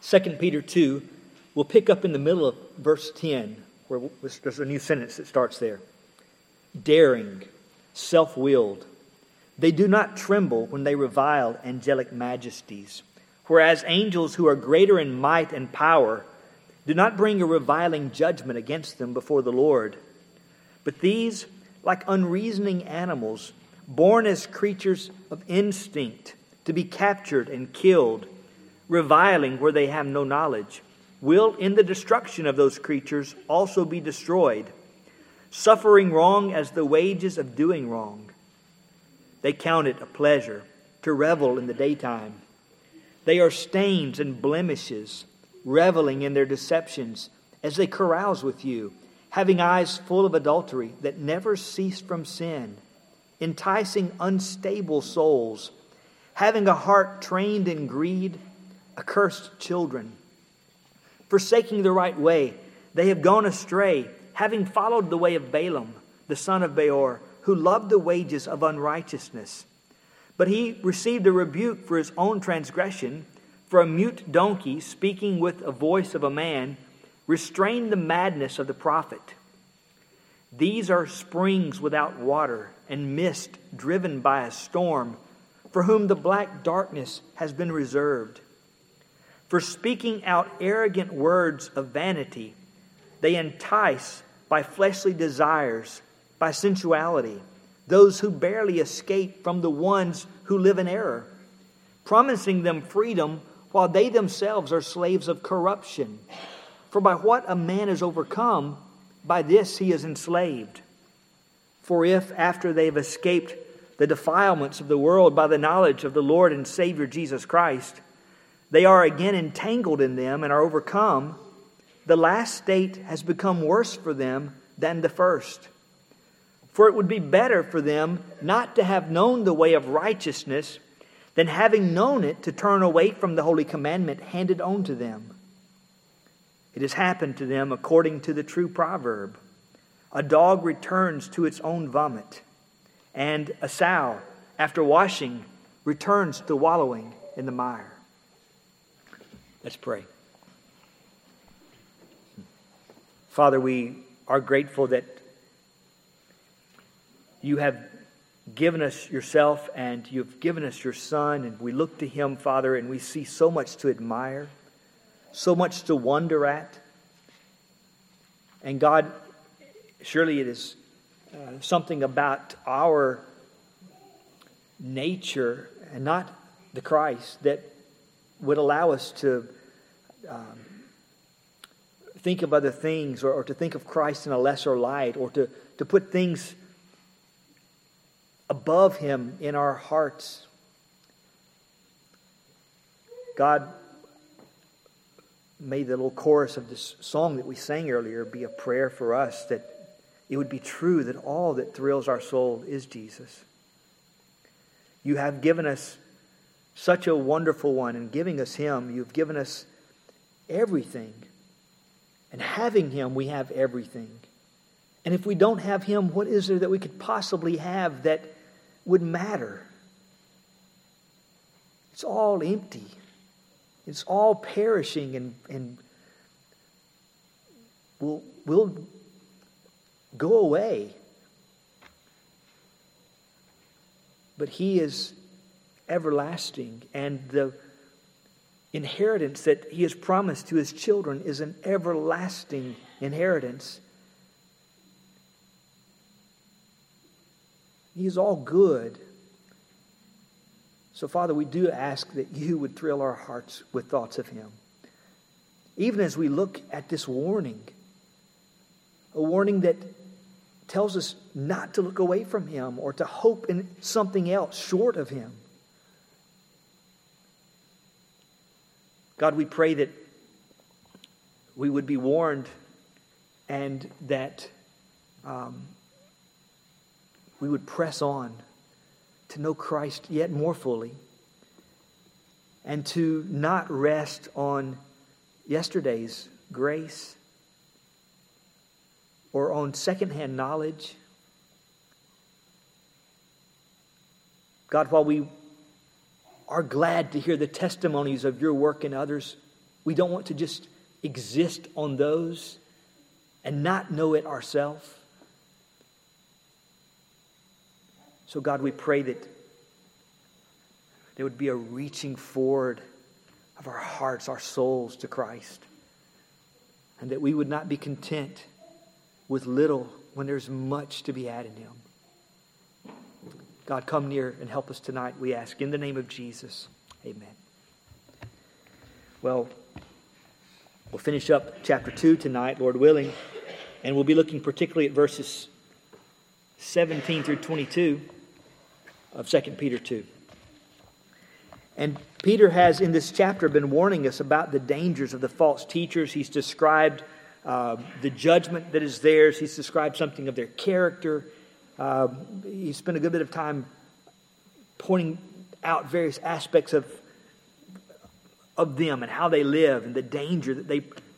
2 Peter 2, we'll pick up in the middle of verse 10, where there's a new sentence that starts there. Daring, self-willed, they do not tremble when they revile angelic majesties, whereas angels who are greater in might and power do not bring a reviling judgment against them before the Lord. But these, like unreasoning animals, born as creatures of instinct, to be captured and killed, reviling where they have no knowledge, will in the destruction of those creatures also be destroyed, suffering wrong as the wages of doing wrong. They count it a pleasure to revel in the daytime. They are stains and blemishes, reveling in their deceptions as they carouse with you, having eyes full of adultery that never cease from sin, enticing unstable souls, having a heart trained in greed, accursed children. Forsaking the right way, they have gone astray, having followed the way of Balaam, the son of Beor, who loved the wages of unrighteousness. But he received a rebuke for his own transgression, for a mute donkey, speaking with a voice of a man, restrained the madness of the prophet. These are springs without water, and mist driven by a storm, for whom the black darkness has been reserved. For speaking out arrogant words of vanity, they entice by fleshly desires, by sensuality, those who barely escape from the ones who live in error, promising them freedom while they themselves are slaves of corruption. For by what a man is overcome, by this he is enslaved. For if, after they have escaped the defilements of the world by the knowledge of the Lord and Savior Jesus Christ, they are again entangled in them and are overcome, the last state has become worse for them than the first. For it would be better for them not to have known the way of righteousness than having known it to turn away from the holy commandment handed on to them. It has happened to them according to the true proverb. A dog returns to its own vomit, and a sow, after washing, returns to wallowing in the mire. Let's pray. Father, we are grateful that you have given us yourself and you've given us your Son, and we look to him, Father, and we see so much to admire, so much to wonder at. And God, surely it is something about our nature and not the Christ that would allow us to think of other things or to think of Christ in a lesser light or to put things above him in our hearts. God, may the little chorus of this song that we sang earlier be a prayer for us, that it would be true that all that thrills our soul is Jesus. You have given us such a wonderful one, and giving us him, you've given us everything. And having him, we have everything. And if we don't have him, what is there that we could possibly have that would matter? It's all empty. It's all perishing and will go away. But he is everlasting, and the inheritance that he has promised to his children is an everlasting inheritance. He is all good. So, Father, we do ask that you would thrill our hearts with thoughts of him. Even as we look at this warning, a warning that tells us not to look away from him or to hope in something else short of him. God, we pray that we would be warned and that we would press on to know Christ yet more fully and to not rest on yesterday's grace or on secondhand knowledge. God, while we are glad to hear the testimonies of your work in others, We don't want to just exist on those and not know it ourselves. So God, we pray that there would be a reaching forward of our hearts, our souls to Christ. And that we would not be content with little when there's much to be had in Him. God, come near and help us tonight, we ask. In the name of Jesus, amen. Well, we'll finish up chapter 2 tonight, Lord willing. And we'll be looking particularly at verses 17 through 22 of 2 Peter 2. And Peter has in this chapter been warning us about the dangers of the false teachers. He's described the judgment that is theirs. He's described something of their character. He spent a good bit of time pointing out various aspects of them and how they live and the danger that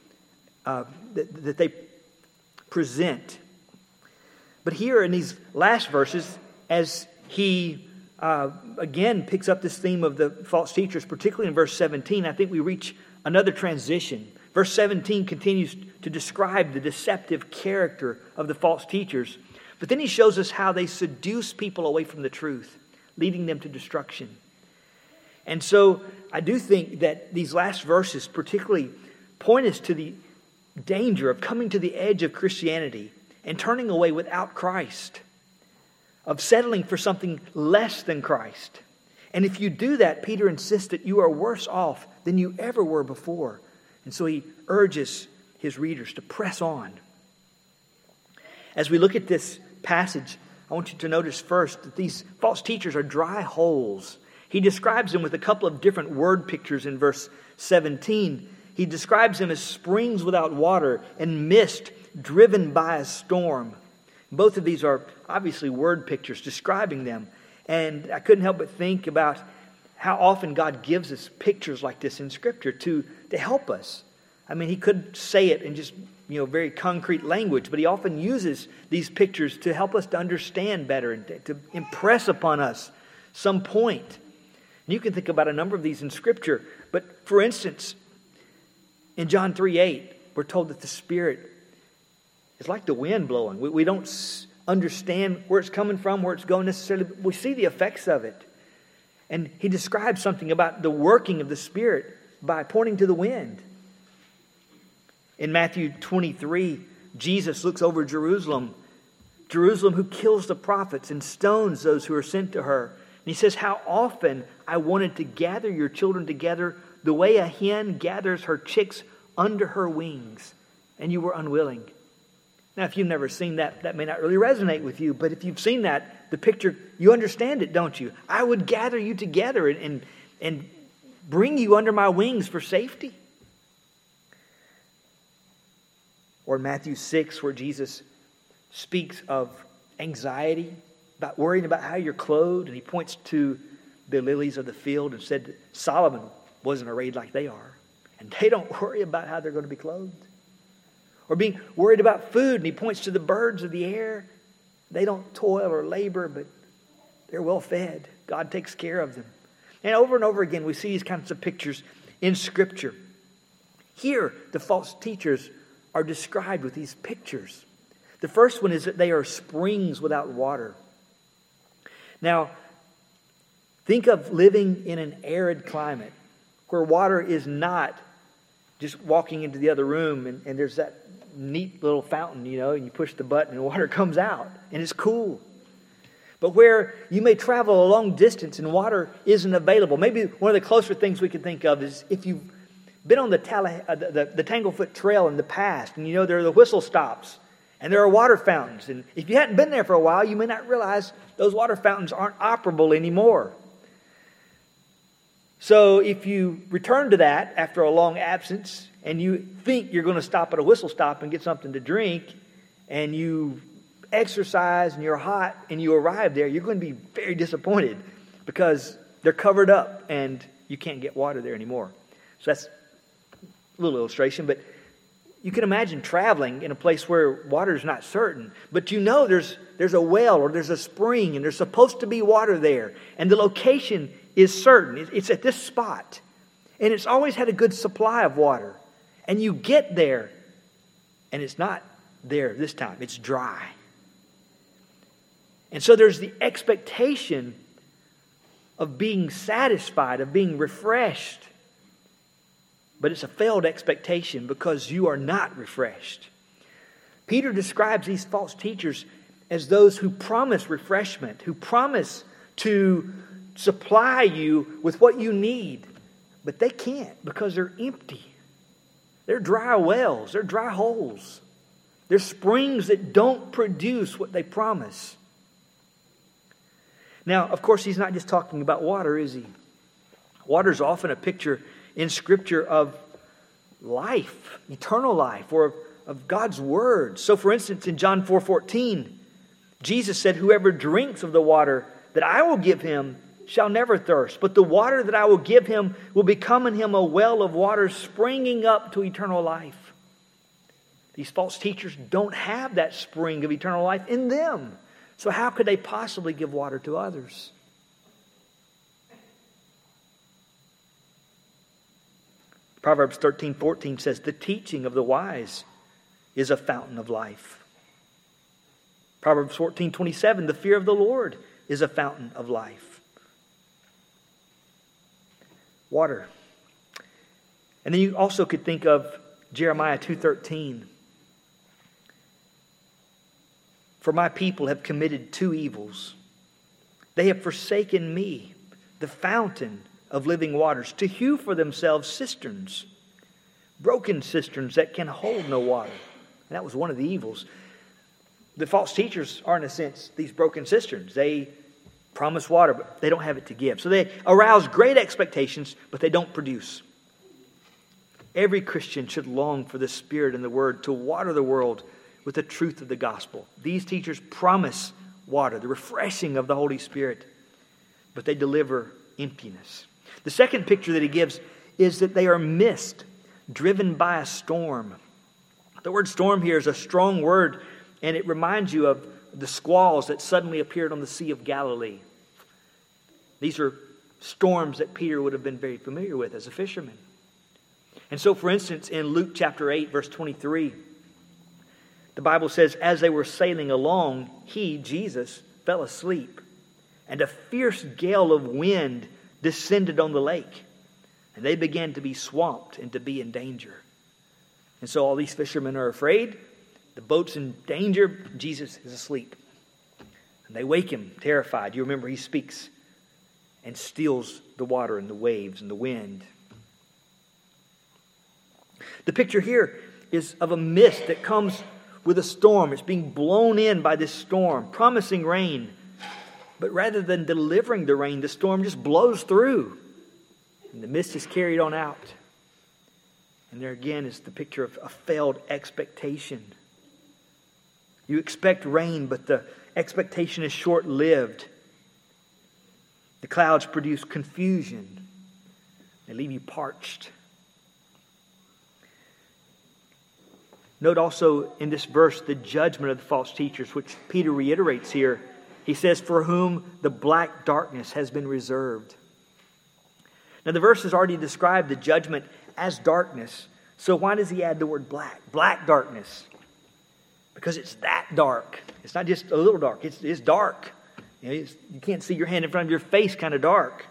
they present. But here in these last verses, as he again picks up this theme of the false teachers, particularly in verse 17, I think we reach another transition. Verse 17 continues to describe the deceptive character of the false teachers. But then he shows us how they seduce people away from the truth, leading them to destruction. And so I do think that these last verses particularly point us to the danger of coming to the edge of Christianity and turning away without Christ, of settling for something less than Christ. And if you do that, Peter insists that you are worse off than you ever were before. And so he urges his readers to press on. As we look at this passage, I want you to notice first that these false teachers are dry holes. He describes them with a couple of different word pictures in verse 17. He describes them as springs without water and mist driven by a storm. Both of these are obviously word pictures describing them. And I couldn't help but think about how often God gives us pictures like this in Scripture to help us. I mean, He could say it in just very concrete language, but He often uses these pictures to help us to understand better and to impress upon us some point. And you can think about a number of these in Scripture. But for instance, in John 3:8, we're told that the Spirit is like the wind blowing. We don't understand where it's coming from, where it's going necessarily, but we see the effects of it. And he describes something about the working of the Spirit by pointing to the wind. In Matthew 23, Jesus looks over Jerusalem who kills the prophets and stones those who are sent to her. And he says, how often I wanted to gather your children together the way a hen gathers her chicks under her wings, and you were unwilling. Now, if you've never seen that, that may not really resonate with you. But if you've seen that, the picture, you understand it, don't you? I would gather you together and bring you under my wings for safety. Or in Matthew 6, where Jesus speaks of anxiety, about worrying about how you're clothed. And he points to the lilies of the field and said that Solomon wasn't arrayed like they are. And they don't worry about how they're going to be clothed. Or being worried about food, and he points to the birds of the air. They don't toil or labor, but they're well fed. God takes care of them. And over again, we see these kinds of pictures in Scripture. Here, the false teachers are described with these pictures. The first one is that they are springs without water. Now, think of living in an arid climate where water is not just walking into the other room and there's that neat little fountain, and you push the button and water comes out and it's cool. But where you may travel a long distance and water isn't available. Maybe one of the closer things we could think of is if you've been on the Tanglefoot Trail in the past, and there are the whistle stops and there are water fountains. And if you hadn't been there for a while, you may not realize those water fountains aren't operable anymore. So if you return to that after a long absence and you think you're going to stop at a whistle stop and get something to drink, and you exercise and you're hot and you arrive there, you're going to be very disappointed because they're covered up and you can't get water there anymore. So that's a little illustration, but you can imagine traveling in a place where water is not certain, but there's a well or there's a spring and there's supposed to be water there, and the location is certain. It's at this spot. and it's always had a good supply of water. And you get there, and it's not there this time. It's dry. And so there's the expectation of being satisfied, of being refreshed. But it's a failed expectation because you are not refreshed. Peter describes these false teachers as those who promise refreshment, who promise to supply you with what you need. But they can't because they're empty. They're dry wells. They're dry holes. They're springs that don't produce what they promise. Now, of course, he's not just talking about water, is he? Water is often a picture in Scripture of life, eternal life, or of God's Word. So, for instance, in John 4:14, Jesus said, "Whoever drinks of the water that I will give him shall never thirst, but the water that I will give him will become in him a well of water springing up to eternal life." These false teachers don't have that spring of eternal life in them. So how could they possibly give water to others? Proverbs 13:14 says, "The teaching of the wise is a fountain of life." Proverbs 14:27, "The fear of the Lord is a fountain of life." Water. And then you also could think of Jeremiah 2:13. "For my people have committed two evils. They have forsaken me, the fountain of living waters, to hew for themselves cisterns, broken cisterns that can hold no water." And that was one of the evils. The false teachers are, in a sense, these broken cisterns. They promise water, but they don't have it to give. So they arouse great expectations, but they don't produce. Every Christian should long for the Spirit and the Word to water the world with the truth of the gospel. These teachers promise water, the refreshing of the Holy Spirit, but they deliver emptiness. The second picture that he gives is that they are mist driven by a storm. The word storm here is a strong word, and it reminds you of the squalls that suddenly appeared on the Sea of Galilee. These are storms that Peter would have been very familiar with as a fisherman. And so, for instance, in Luke chapter 8, verse 23, the Bible says, "As they were sailing along, he, Jesus, fell asleep, and a fierce gale of wind descended on the lake, and they began to be swamped and to be in danger." And so all these fishermen are afraid. The boat's in danger. Jesus is asleep. And they wake him, terrified. You remember he speaks and steals the water and the waves and the wind. The picture here is of a mist that comes with a storm. It's being blown in by this storm, promising rain. But rather than delivering the rain, the storm just blows through. And the mist is carried on out. And there again is the picture of a failed expectation. You expect rain, but the expectation is short-lived. The clouds produce confusion. They leave you parched. Note also in this verse the judgment of the false teachers, which Peter reiterates here. He says, "For whom the black darkness has been reserved." Now the verse has already described the judgment as darkness. So why does he add the word black? Black darkness. Because it's that dark. It's not just a little dark. It's dark. You can't see your hand in front of your face, kind of dark.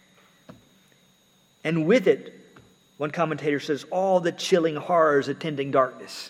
And with it, one commentator says, all the chilling horrors attending darkness.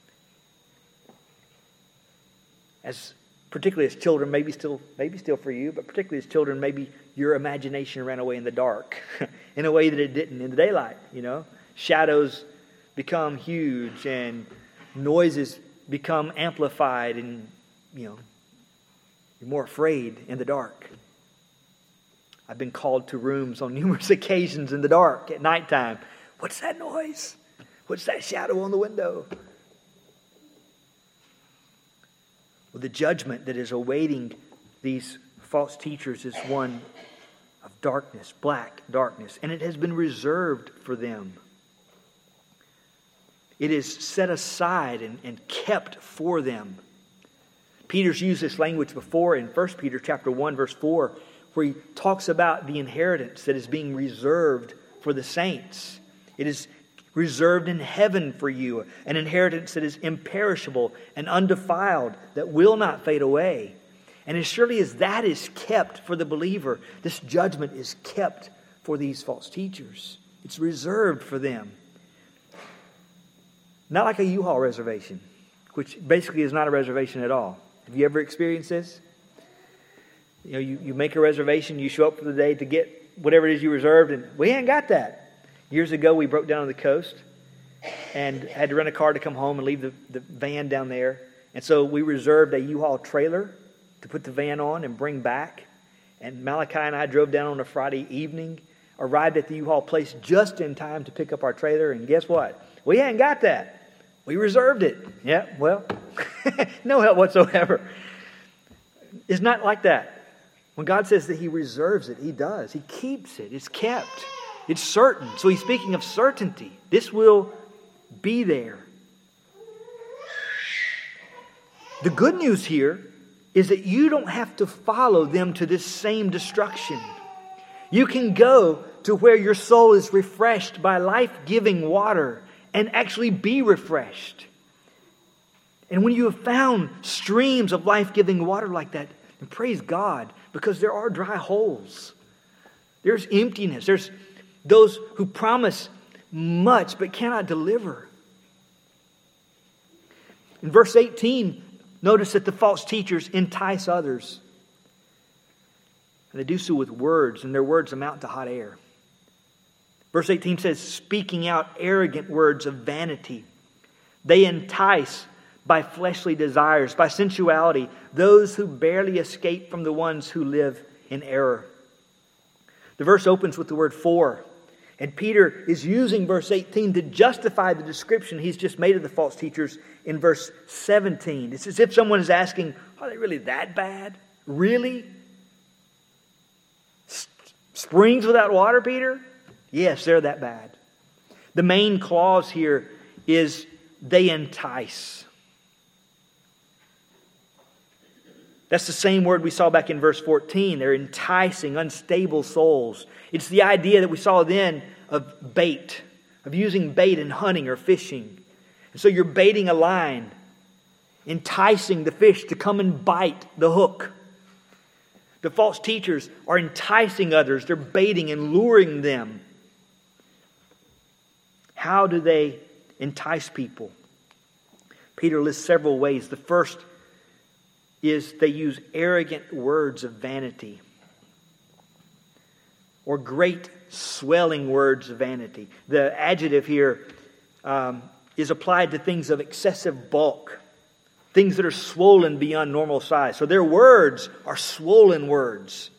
Particularly as children, maybe still for you, but particularly as children, maybe your imagination ran away in the dark in a way that it didn't in the daylight. Shadows become huge and noises become amplified, and you're more afraid in the dark. I've been called to rooms on numerous occasions in the dark at nighttime. What's that noise? What's that shadow on the window? Well, the judgment that is awaiting these false teachers is one of darkness, black darkness, and it has been reserved for them. It is set aside and kept for them. Peter's used this language before in 1 Peter chapter 1, verse 4, where he talks about the inheritance that is being reserved for the saints. It is reserved in heaven for you, an inheritance that is imperishable and undefiled, that will not fade away. And as surely as that is kept for the believer, this judgment is kept for these false teachers. It's reserved for them. Not like a U-Haul reservation, which basically is not a reservation at all. Have you ever experienced this? You know, you make a reservation, you show up for the day to get whatever it is you reserved, and we ain't got that. Years ago, we broke down on the coast and had to rent a car to come home and leave the van down there. And so we reserved a U-Haul trailer to put the van on and bring back. And Malachi and I drove down on a Friday evening, arrived at the U-Haul place just in time to pick up our trailer. And guess what? We ain't got that. We reserved it. Yeah, well, no help whatsoever. It's not like that. When God says that He reserves it, He does. He keeps it. It's kept. It's certain. So He's speaking of certainty. This will be there. The good news here is that you don't have to follow them to this same destruction. You can go to where your soul is refreshed by life-giving water and actually be refreshed. And when you have found streams of life-giving water like that, then praise God, because there are dry holes. There's emptiness. There's those who promise much but cannot deliver. In verse 18, notice that the false teachers entice others. And they do so with words, and their words amount to hot air. Verse 18 says, speaking out arrogant words of vanity. They entice by fleshly desires, by sensuality, those who barely escape from the ones who live in error. The verse opens with the word for. And Peter is using verse 18 to justify the description he's just made of the false teachers in verse 17. It's as if someone is asking, are they really that bad? Really? Springs without water, Peter? Yes, they're that bad. The main clause here is they entice. That's the same word we saw back in verse 14. They're enticing unstable souls. It's the idea that we saw then of bait, of using bait in hunting or fishing. And so you're baiting a line, enticing the fish to come and bite the hook. The false teachers are enticing others. They're baiting and luring them. How do they entice people? Peter lists several ways. The first is they use arrogant words of vanity, or great swelling words of vanity. The adjective here is applied to things of excessive bulk, things that are swollen beyond normal size. So their words are swollen words.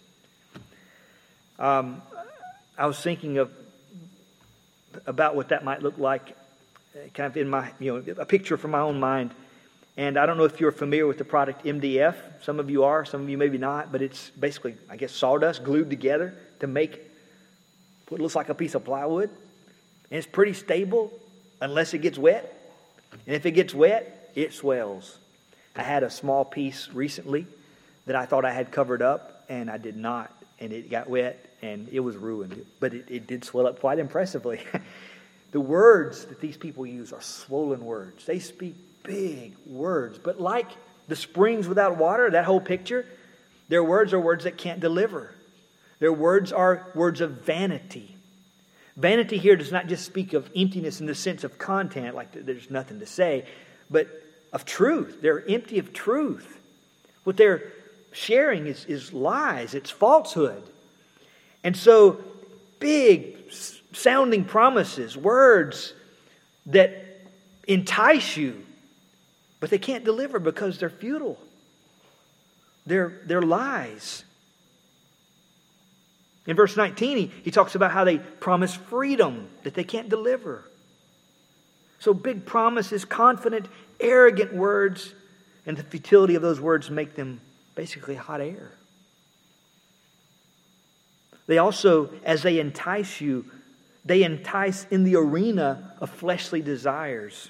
I was thinking about what that might look like, kind of in my, a picture from my own mind. And I don't know if you're familiar with the product MDF. Some of you are, some of you maybe not. But it's basically, I guess, sawdust glued together to make what looks like a piece of plywood. And it's pretty stable unless it gets wet. And if it gets wet, it swells. I had a small piece recently that I thought I had covered up, and I did not. And it got wet, and it was ruined. But it did swell up quite impressively. The words that these people use are swollen words. They speak big words. But like the springs without water, that whole picture, their words are words that can't deliver. Their words are words of vanity. Vanity here does not just speak of emptiness in the sense of content, like there's nothing to say, but of truth. They're empty of truth. What they're sharing is lies. It's falsehood. And so big sounding promises, words that entice you, but they can't deliver because they're futile. They're lies. In verse 19, he talks about how they promise freedom that they can't deliver. So big promises, confident, arrogant words, and the futility of those words make them basically hot air. They also, as they entice you, they entice in the arena of fleshly desires.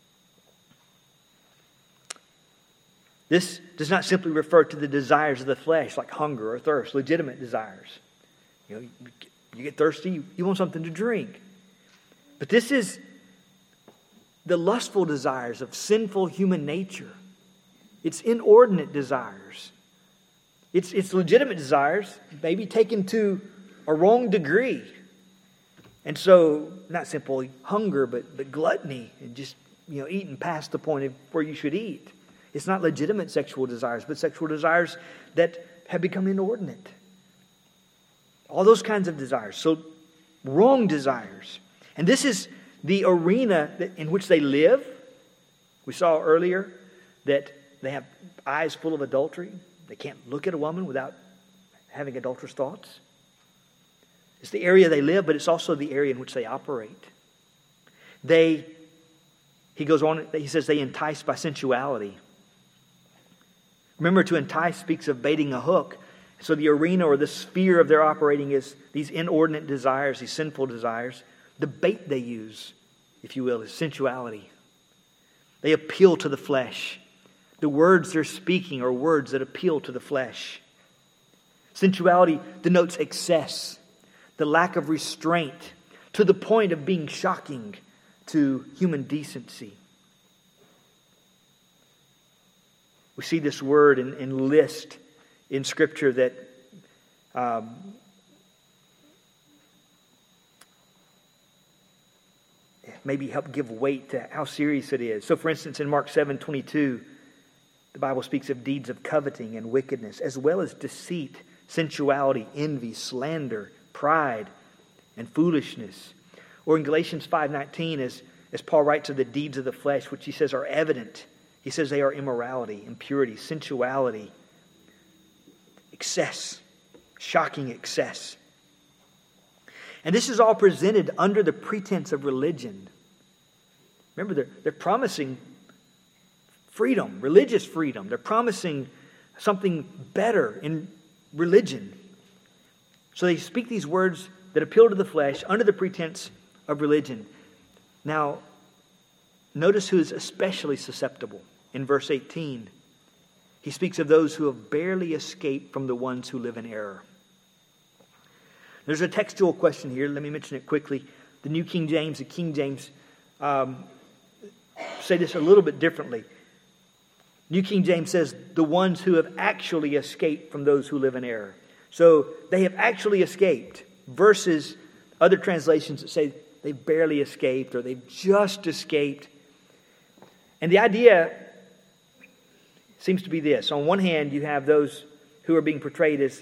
This does not simply refer to the desires of the flesh, like hunger or thirst, legitimate desires. You get thirsty, you want something to drink. But this is the lustful desires of sinful human nature. It's inordinate desires. It's legitimate desires, maybe taken to a wrong degree. And so, not simply hunger, but gluttony and just, eating past the point of where you should eat. It's not legitimate sexual desires, but sexual desires that have become inordinate. All those kinds of desires. So, wrong desires. And this is the arena in which they live. We saw earlier that they have eyes full of adultery. They can't look at a woman without having adulterous thoughts. It's the area they live, but it's also the area in which they operate. He goes on, he says they entice by sensuality. Remember, to entice speaks of baiting a hook. So the arena or the sphere of their operating is these inordinate desires, these sinful desires. The bait they use, if you will, is sensuality. They appeal to the flesh. The words they're speaking are words that appeal to the flesh. Sensuality denotes excess, the lack of restraint, to the point of being shocking to human decency. We see this word in list in Scripture that maybe help give weight to how serious it is. So, for instance, in Mark 7:22, the Bible speaks of deeds of coveting and wickedness, as well as deceit, sensuality, envy, slander, pride, and foolishness. Or in Galatians 5:19, as Paul writes of the deeds of the flesh, which he says are evident. He says they are immorality, impurity, sensuality, excess, shocking excess. And this is all presented under the pretense of religion. Remember, they're promising freedom, religious freedom. They're promising something better in religion. So they speak these words that appeal to the flesh under the pretense of religion. Now, notice who is especially susceptible. In verse 18, he speaks of those who have barely escaped from the ones who live in error. There's a textual question here. Let me mention it quickly. The New King James, the King James, say this a little bit differently. New King James says, the ones who have actually escaped from those who live in error. So they have actually escaped versus other translations that say they barely escaped or they've just escaped. And the idea seems to be this. On one hand, you have those who are being portrayed as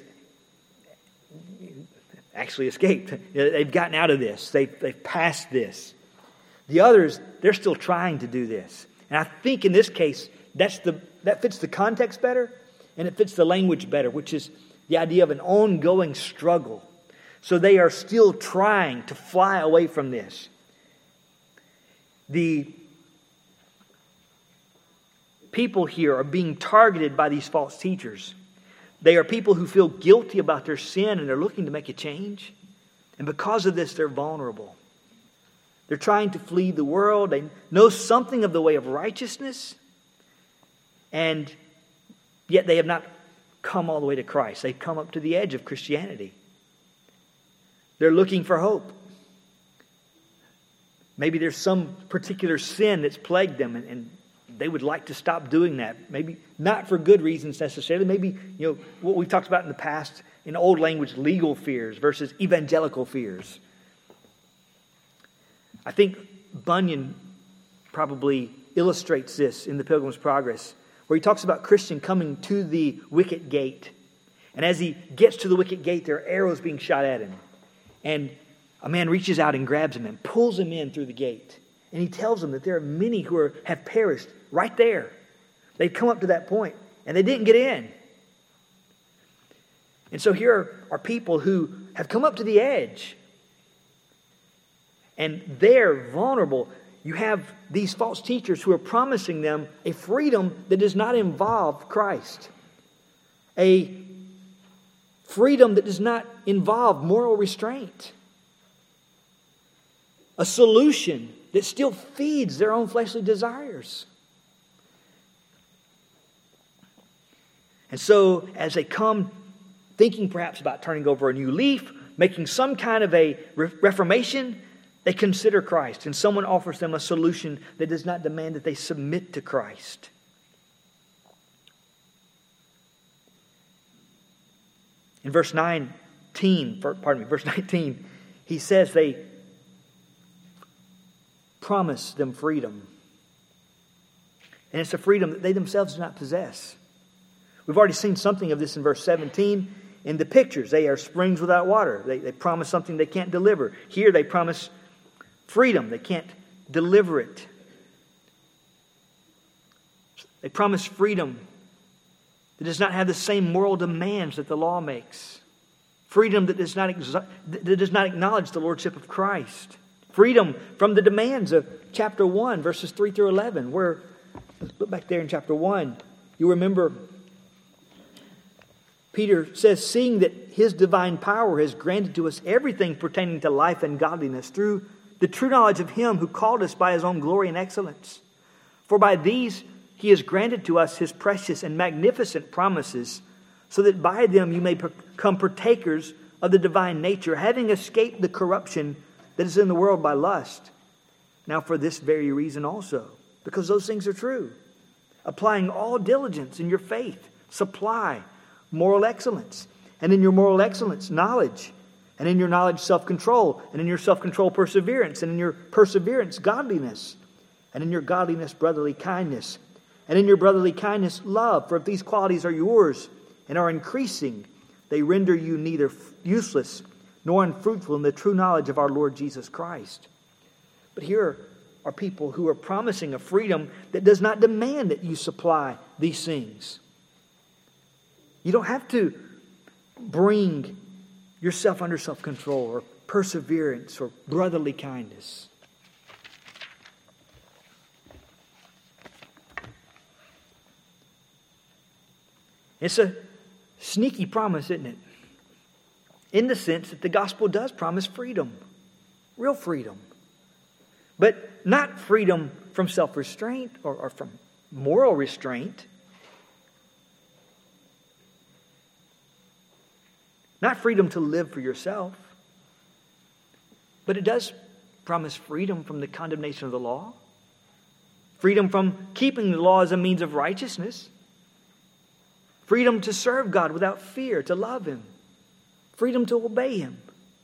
actually escaped. They've gotten out of this. They've passed this. The others, they're still trying to do this. And I think in this case, that fits the context better and it fits the language better, which is the idea of an ongoing struggle. So they are still trying to fly away from this. The people here are being targeted by these false teachers. They are people who feel guilty about their sin and they're looking to make a change. And because of this, they're vulnerable. They're trying to flee the world. They know something of the way of righteousness. And yet they have not come all the way to Christ. They've come up to the edge of Christianity. They're looking for hope. Maybe there's some particular sin that's plagued them and they would like to stop doing that. Maybe not for good reasons necessarily. Maybe, what we've talked about in the past, in old language, legal fears versus evangelical fears. I think Bunyan probably illustrates this in The Pilgrim's Progress, where he talks about Christian coming to the wicket gate. And as he gets to the wicket gate, there are arrows being shot at him. And a man reaches out and grabs him and pulls him in through the gate. And he tells them that there are many who have perished right there. They've come up to that point and they didn't get in. And so here are people who have come up to the edge. And they're vulnerable. You have these false teachers who are promising them a freedom that does not involve Christ. A freedom that does not involve moral restraint. A solution that still feeds their own fleshly desires. And so, as they come thinking perhaps about turning over a new leaf, making some kind of a reformation, they consider Christ. And someone offers them a solution that does not demand that they submit to Christ. In verse 19, he says they promise them freedom. And it's a freedom that they themselves do not possess. We've already seen something of this in verse 17. In the pictures, they are springs without water. They promise something they can't deliver. Here they promise freedom. They can't deliver it. They promise freedom that does not have the same moral demands that the law makes. Freedom that does not acknowledge the lordship of Christ. Freedom from the demands of chapter 1, verses 3 through 11, where, let's look back there in chapter 1, you remember Peter says, seeing that His divine power has granted to us everything pertaining to life and godliness through the true knowledge of Him who called us by His own glory and excellence. For by these He has granted to us His precious and magnificent promises, so that by them you may become partakers of the divine nature, having escaped the corruption that is in the world by lust. Now for this very reason also, because those things are true, applying all diligence in your faith, supply moral excellence, and in your moral excellence, knowledge, and in your knowledge, self-control, and in your self-control, perseverance, and in your perseverance, godliness, and in your godliness, brotherly kindness, and in your brotherly kindness, love. For if these qualities are yours and are increasing, they render you neither useless nor unfruitful in the true knowledge of our Lord Jesus Christ. But here are people who are promising a freedom that does not demand that you supply these things. You don't have to bring yourself under self-control or perseverance or brotherly kindness. It's a sneaky promise, isn't it? In the sense that the gospel does promise freedom, real freedom. But not freedom from self-restraint or from moral restraint. Not freedom to live for yourself, but it does promise freedom from the condemnation of the law. Freedom from keeping the law as a means of righteousness. Freedom to serve God without fear, to love Him. Freedom to obey Him.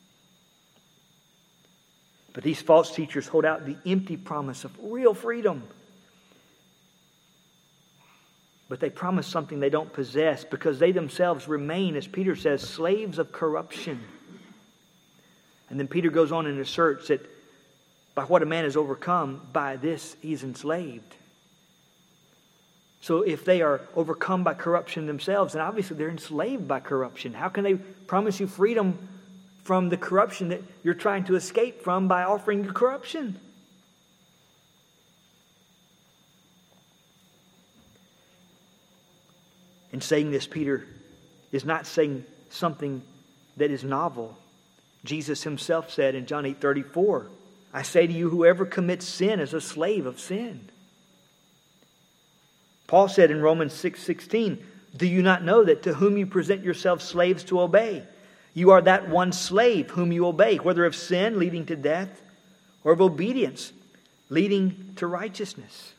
But these false teachers hold out the empty promise of real freedom. But they promise something they don't possess because they themselves remain, as Peter says, slaves of corruption. And then Peter goes on and asserts that by what a man is overcome, by this he's enslaved. So if they are overcome by corruption themselves, then obviously they're enslaved by corruption. How can they promise you freedom from the corruption that you're trying to escape from by offering you corruption? In saying this, Peter is not saying something that is novel. Jesus Himself said in John 8:34, I say to you, whoever commits sin is a slave of sin. Paul said in Romans 6:16, do you not know that to whom you present yourselves slaves to obey, you are that one slave whom you obey, whether of sin leading to death or of obedience leading to righteousness?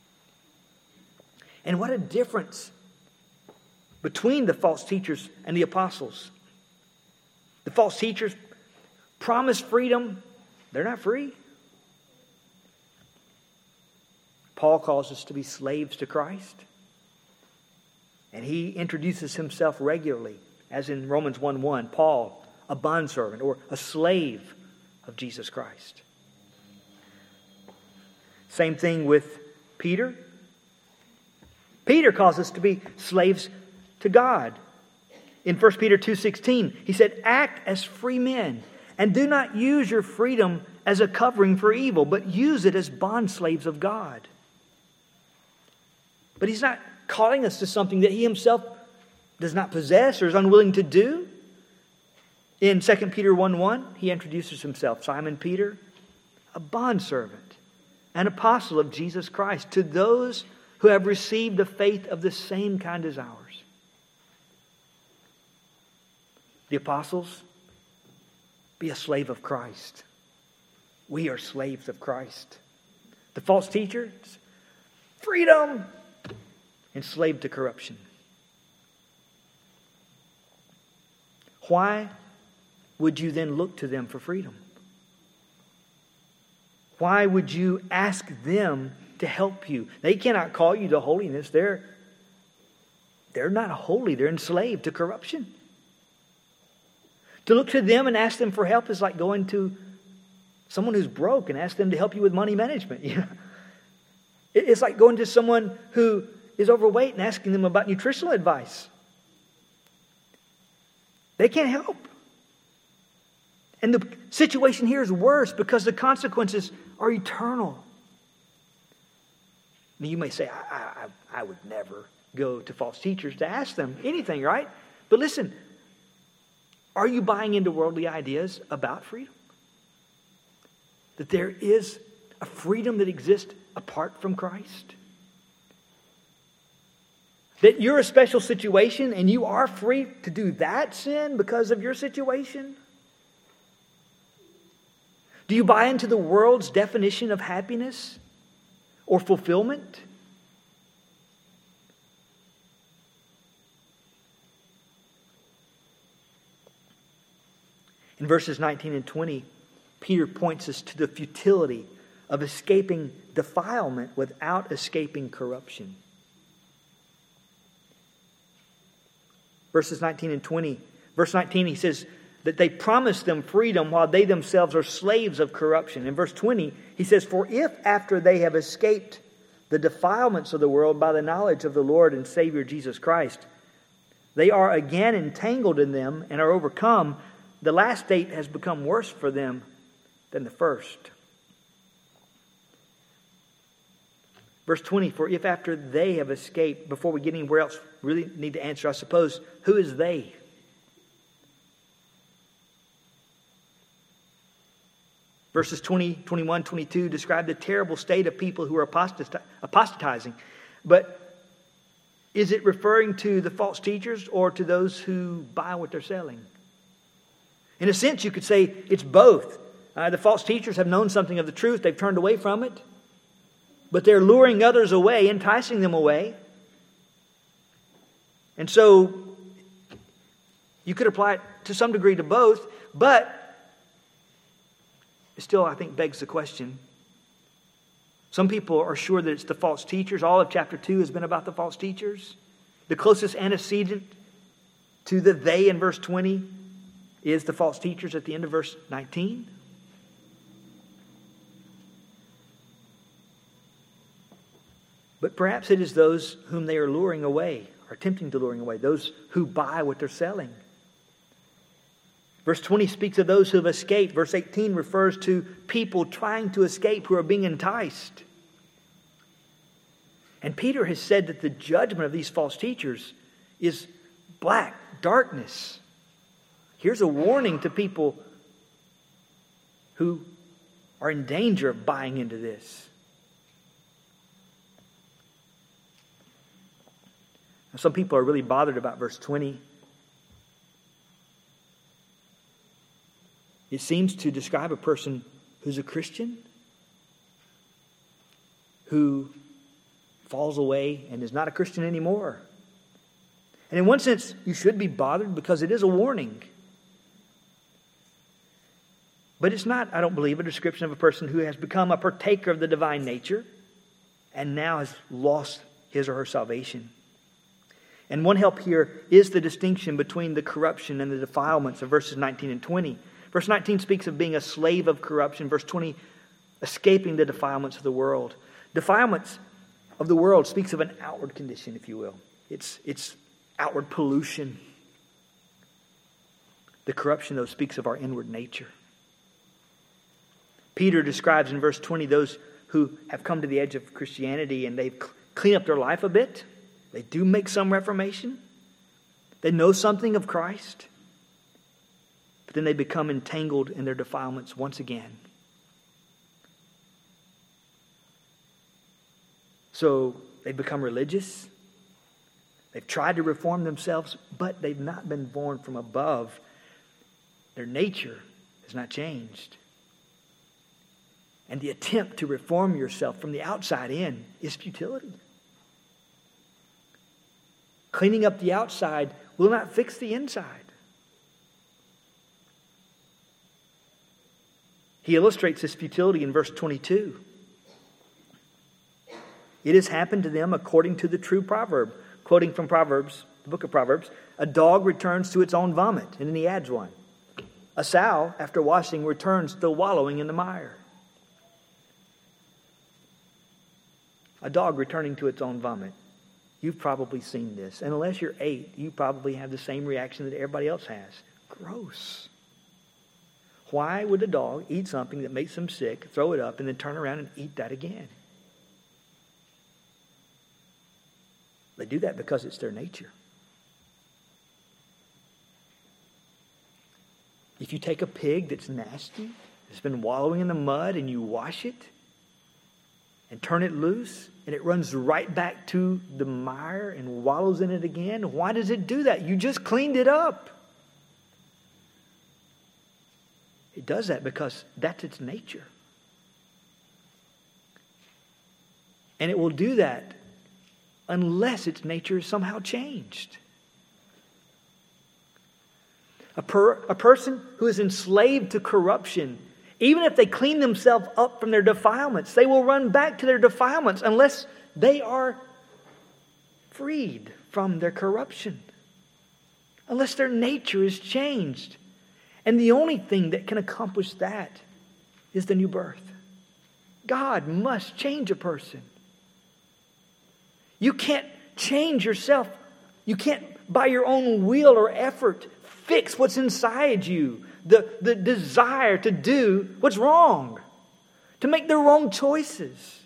And what a difference between the false teachers and the apostles. The false teachers promise freedom. They're not free. Paul calls us to be slaves to Christ. And he introduces himself regularly, as in Romans 1:1, Paul, a bondservant or a slave of Jesus Christ. Same thing with Peter. Peter calls us to be slaves to God. In 1 Peter 2:16, he said, act as free men and do not use your freedom as a covering for evil, but use it as bondslaves of God. But he's not calling us to something that he himself does not possess or is unwilling to do. In 2 Peter 1:1, he introduces himself, Simon Peter, a bondservant, an apostle of Jesus Christ, to those who have received a faith of the same kind as ours. The apostles Be a slave of Christ. We are slaves of Christ. The false teachers, freedom, enslaved to corruption. Why would you then look to them for freedom? Why would you ask them to help you? They cannot call you to holiness. They're not holy. They're enslaved to corruption. To look to them and ask them for help is like going to someone who's broke and ask them to help you with money management. It's like going to someone who is overweight and asking them about nutritional advice. They can't help. And the situation here is worse because the consequences are eternal. Now you may say, I would never go to false teachers to ask them anything, right? But listen, are you buying into worldly ideas about freedom? That there is a freedom that exists apart from Christ? That you're a special situation and you are free to do that sin because of your situation? Do you buy into the world's definition of happiness or fulfillment? In verses 19 and 20, Peter points us to the futility of escaping defilement without escaping corruption. Verses 19 and 20. Verse 19, he says that they promise them freedom while they themselves are slaves of corruption. In verse 20, he says, "For if after they have escaped the defilements of the world by the knowledge of the Lord and Savior Jesus Christ, they are again entangled in them and are overcome, the last state has become worse for them than the first." Verse 20, "For if after they have escaped," before we get anywhere else, really need to answer, I suppose, who is they? Verses 20, 21, 22 describe the terrible state of people who are apostatizing. But is it referring to the false teachers or to those who buy what they're selling? In a sense, you could say it's both. The false teachers have known something of the truth. They've turned away from it. But they're luring others away, enticing them away. And so you could apply it to some degree to both. But it still, I think, begs the question. Some people are sure that it's the false teachers. All of chapter 2 has been about the false teachers. The closest antecedent to the they in verse 20 is the false teachers at the end of verse 19. But perhaps it is those whom they are luring away, or attempting to luring away, those who buy what they're selling. Verse 20 speaks of those who have escaped. Verse 18 refers to people trying to escape who are being enticed. And Peter has said that the judgment of these false teachers is black, darkness. Here's a warning to people who are in danger of buying into this. Now, some people are really bothered about verse 20. It seems to describe a person who's a Christian, who falls away and is not a Christian anymore. And in one sense, you should be bothered because it is a warning. But it's not, I don't believe, a description of a person who has become a partaker of the divine nature and now has lost his or her salvation. And one help here is the distinction between the corruption and the defilements of verses 19 and 20. Verse 19 speaks of being a slave of corruption. Verse 20, escaping the defilements of the world. Defilements of the world speaks of an outward condition, if you will. It's outward pollution. The corruption, though, speaks of our inward nature. Peter describes in verse 20 those who have come to the edge of Christianity and they've cleaned up their life a bit. They do make some reformation. They know something of Christ. But then they become entangled in their defilements once again. So they become religious. They've tried to reform themselves, but they've not been born from above. Their nature is not changed. And the attempt to reform yourself from the outside in is futility. Cleaning up the outside will not fix the inside. He illustrates this futility in verse 22. It has happened to them according to the true proverb. Quoting from Proverbs, the book of Proverbs, a dog returns to its own vomit. And then he adds one. A sow, after washing, returns still wallowing in the mire. A dog returning to its own vomit. You've probably seen this. And unless you're 8, you probably have the same reaction that everybody else has. Gross. Why would a dog eat something that makes them sick, throw it up, and then turn around and eat that again? They do that because it's their nature. If you take a pig that's nasty, it's been wallowing in the mud, and you wash it and turn it loose, and it runs right back to the mire and wallows in it again, why does it do that? You just cleaned it up. It does that because that's its nature. And it will do that unless its nature is somehow changed. A person who is enslaved to corruption, even if they clean themselves up from their defilements, they will run back to their defilements unless they are freed from their corruption. Unless their nature is changed. And the only thing that can accomplish that is the new birth. God must change a person. You can't change yourself. You can't, by your own will or effort, fix what's inside you. The desire to do what's wrong. To make the wrong choices.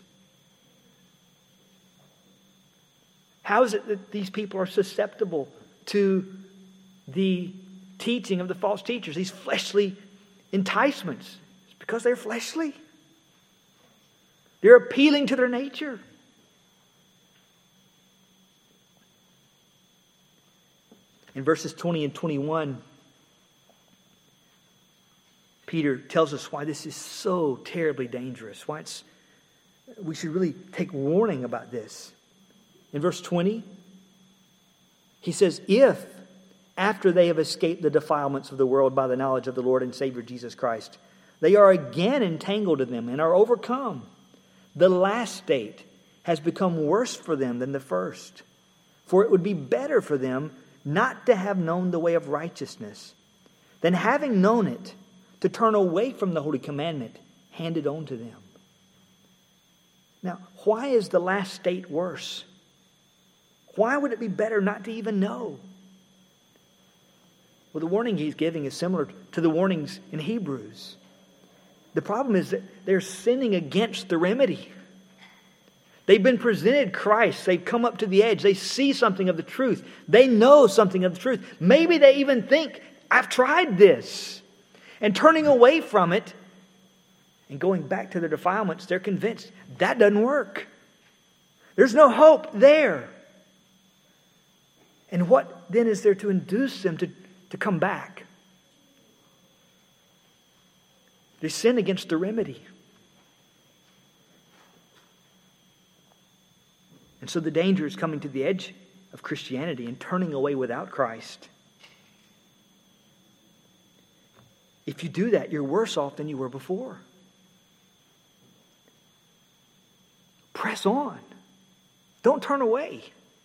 How is it that these people are susceptible to the teaching of the false teachers, these fleshly enticements? It's because they're fleshly. They're appealing to their nature. In verses 20 and 21, Peter tells us why this is so terribly dangerous. Why we should really take warning about this. In verse 20, he says, if after they have escaped the defilements of the world by the knowledge of the Lord and Savior Jesus Christ, they are again entangled in them and are overcome, the last state has become worse for them than the first. For it would be better for them not to have known the way of righteousness than having known it, to turn away from the holy commandment handed on to them. Now, why is the last state worse? Why would it be better not to even know? Well, the warning he's giving is similar to the warnings in Hebrews. The problem is that they're sinning against the remedy. They've been presented Christ. They've come up to the edge. They see something of the truth. They know something of the truth. Maybe they even think, I've tried this. And turning away from it and going back to their defilements, they're convinced that doesn't work. There's no hope there. And what then is there to induce them to come back? They sin against the remedy. And so the danger is coming to the edge of Christianity and turning away without Christ. If you do that, you're worse off than you were before. Press on. Don't turn away.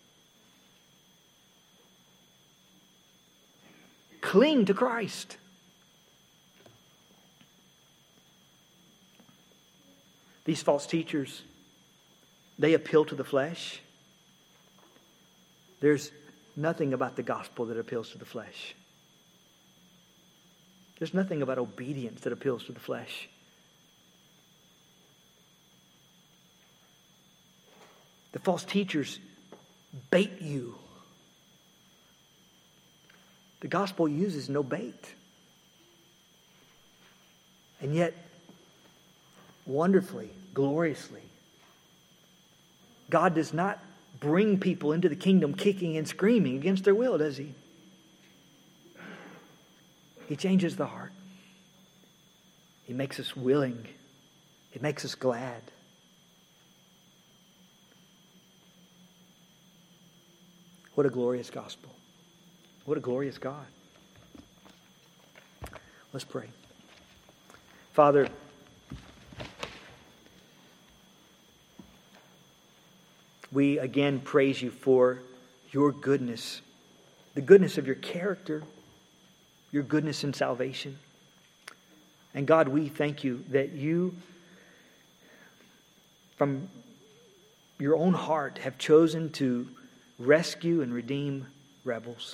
Cling to Christ. These false teachers, they appeal to the flesh. There's nothing about the gospel that appeals to the flesh. There's nothing about obedience that appeals to the flesh. The false teachers bait you. The gospel uses no bait. And yet, wonderfully, gloriously, God does not bring people into the kingdom kicking and screaming against their will, does He? He changes the heart. He makes us willing. It makes us glad. What a glorious gospel. What a glorious God. Let's pray. Father, we again praise you for your goodness, the goodness of your character, your goodness in salvation. And God, we thank you that you, from your own heart, have chosen to rescue and redeem rebels.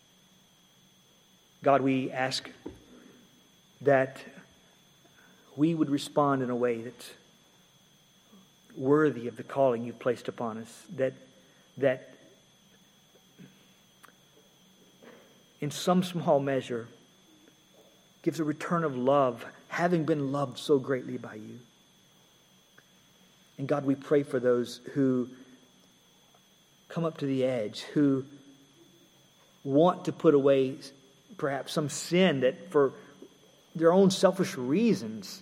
God, we ask that we would respond in a way that's worthy of the calling you've placed upon us, that in some small measure gives a return of love, having been loved so greatly by you. And God, we pray for those who come up to the edge, who want to put away perhaps some sin that for their own selfish reasons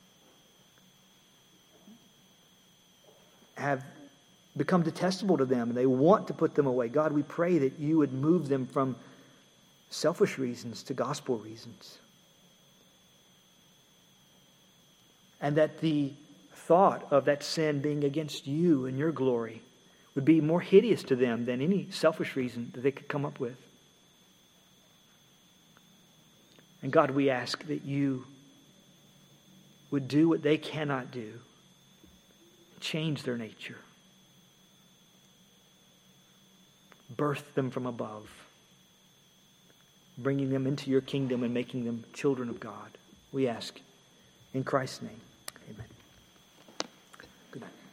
have become detestable to them, and they want to put them away. God, we pray that you would move them from selfish reasons to gospel reasons. And that the thought of that sin being against you and your glory would be more hideous to them than any selfish reason that they could come up with. And God, we ask that you would do what they cannot do, change their nature, birth them from above, bringing them into your kingdom and making them children of God. We ask in Christ's name. Amen. Good night.